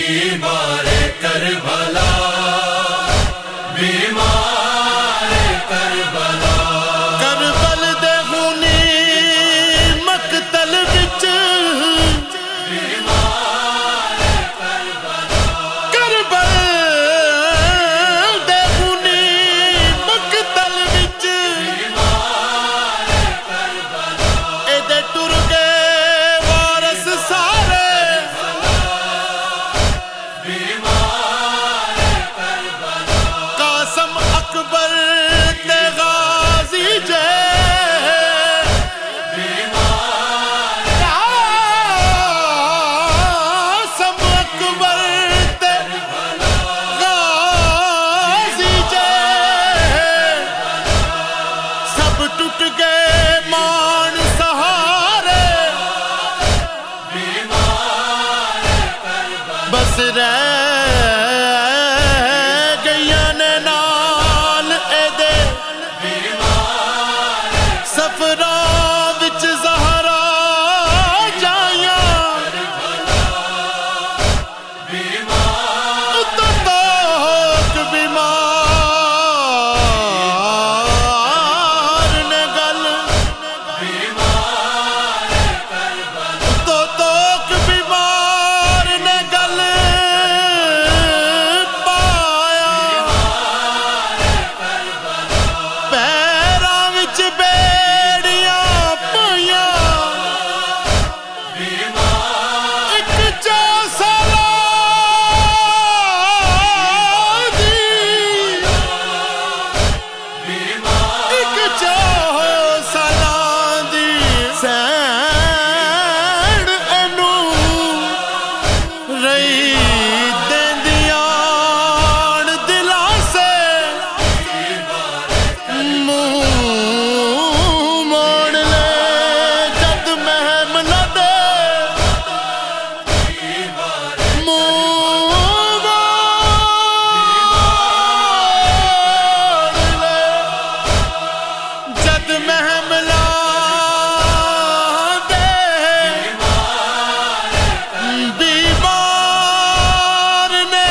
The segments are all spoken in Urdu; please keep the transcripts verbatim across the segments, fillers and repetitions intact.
بیمار کربلا بیمار کربلا کربل دے خونی مقتل وچ بیمار کربلا کربل دے خونی مقتل وچ بیمار کربلا اے دے ٹر گئے وارث سارے بیمار کربلا قاسم اکبر تے غازی جے قاسم اکبر تے غازی جے سب ٹوٹ گئے مان سہارے بس رہ گئیاں نے نال اے دے سفراں وچ زہرا جائیاں اتوں تک بیمار نے گل اتوں تک بیمار نے گل پایا پیراں وچ بیڑیاں پائیاں ایک چا سالاں دی ایک چا سالاں دی سین اینوں رہی دیندیاں دلاں سے منہ موڑ لے جد محملہ دے منہ موڑ لے جد محملہ دے بیمار نے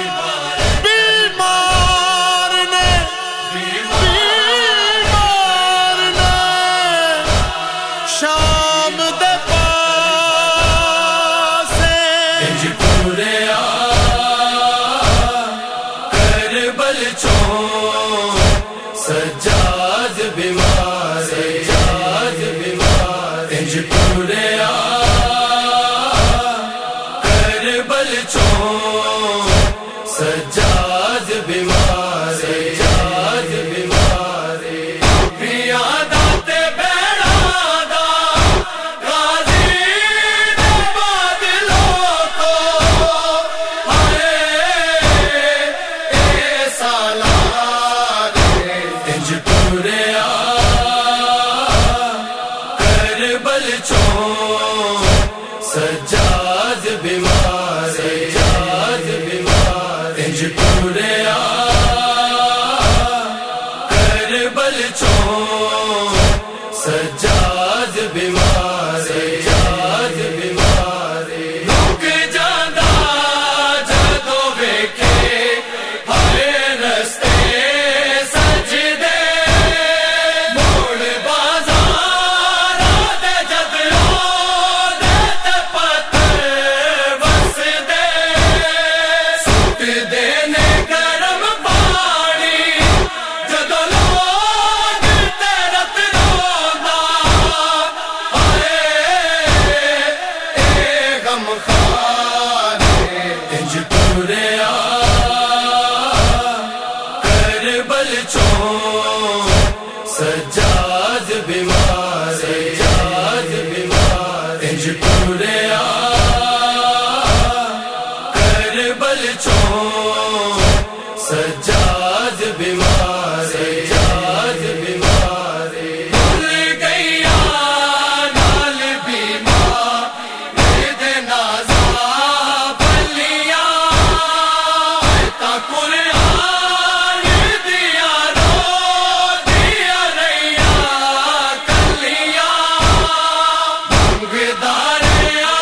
بیمار نے بیمار نے شام دے پاسے انج پوریا کربل چوں سجاد بیمار سجاد بیمار انج پوریا کربل چوں سجاد بیمار سجاد بیمار بیاں دا تے بھیڑاں دا غازی دے بادلوں کو ہائے اے سالار انج پوریا کربل چوں سجاد بیمار سجاد بیمار انج پوریا کربل چوں سجاد بیمار سجاد بیمار رک جاندا جدوں ویکھے ہائے رستے سجدے موڑ بازار دے جد دے تے پتھر وسدے سٹ دے نے گرم پانی جدوں لوگ تے رت روندا ہائے اے غم خار انج پوریا کربل چوں سجاد بیمار سجاد بیمار انج پوریا کربل چوں سجاد بیمار سجاد بیمار بھول گئیاں نال بیمار دے نازا پلیاں تا قرآن دیا رو دیا رہیاں کلیاں منگدار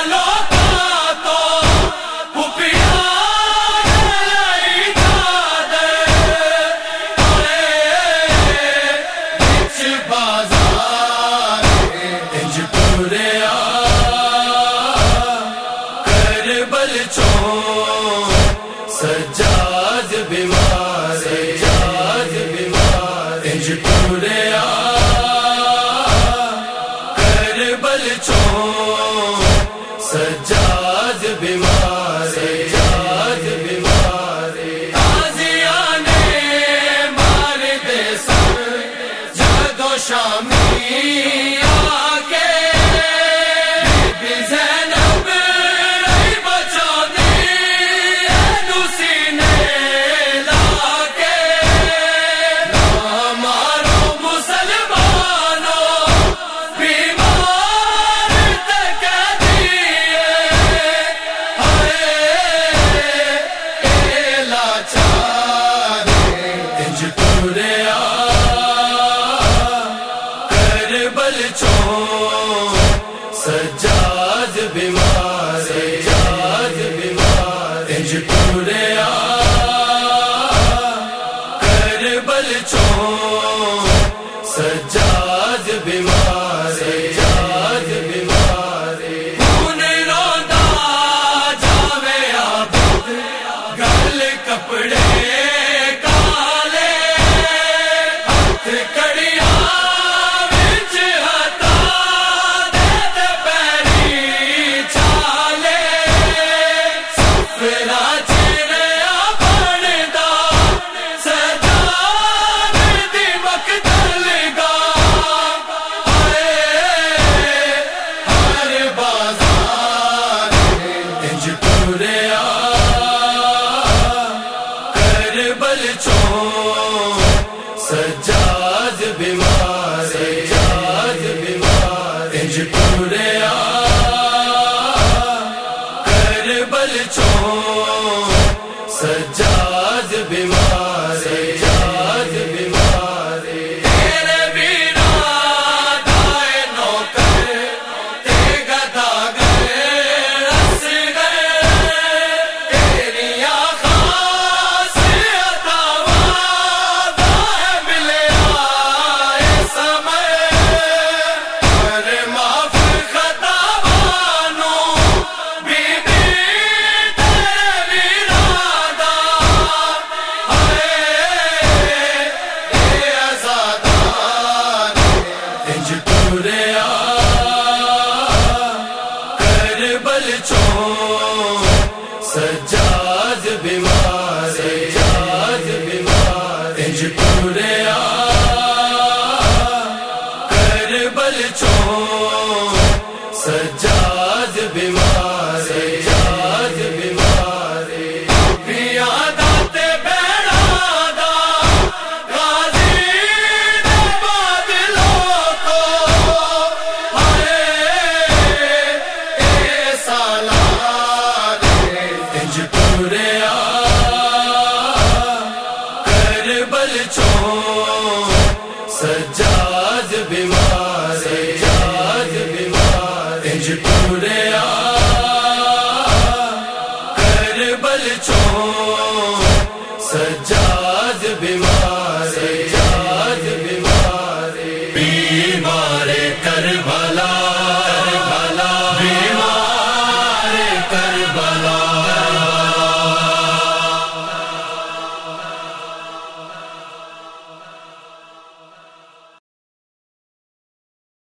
کربل چوں سجاد بیمار سجاد بیمار تازیاں نے مار دے سر جادو شامی آکے بی زینب رہی بچانی اینو سینے لاکے نا مارو مسلمانوں بیمار تک دیئے ہائے اے لاچار انج ٹوریا کربل چوں سجاد بیمار سجاد بیمار انج ٹوریا کربل چوں سجاد بیمار سجاد بیمار خون روندا جاوے آباد گل کپڑے کالے ہاتھ کڑیاں وچ ہتا دے تے پیری چھالے سفرا چڑیا بندا سجاد دی مقتل گا ہائے ہر بازار انج ٹوریا کربل چوں سجاد بیمار سجاد بیمار انج ٹوریا کربل چوں سجاد بیمار سجاد بیمار تیرے ویرا دائے نوکر تے گدا گئے رس گئے تیریاں خاص عطاواں دائے ملیا اے سمے پر معاف خطاوانوں بی بی تیرے ویرا دا ہائے اے آزادان انج ٹوریا کربل چوں سجاد بیمار سجاد بیمار انج ٹوریا کربل چوں سجاد بیمار سجاد بیمار بیاں داتے بیڑا دا غازی دے بادلوں کو ہائے اے سالار انج ٹوریا کربل چوں سجاد بیمار سجاد بیمار انج ٹوریا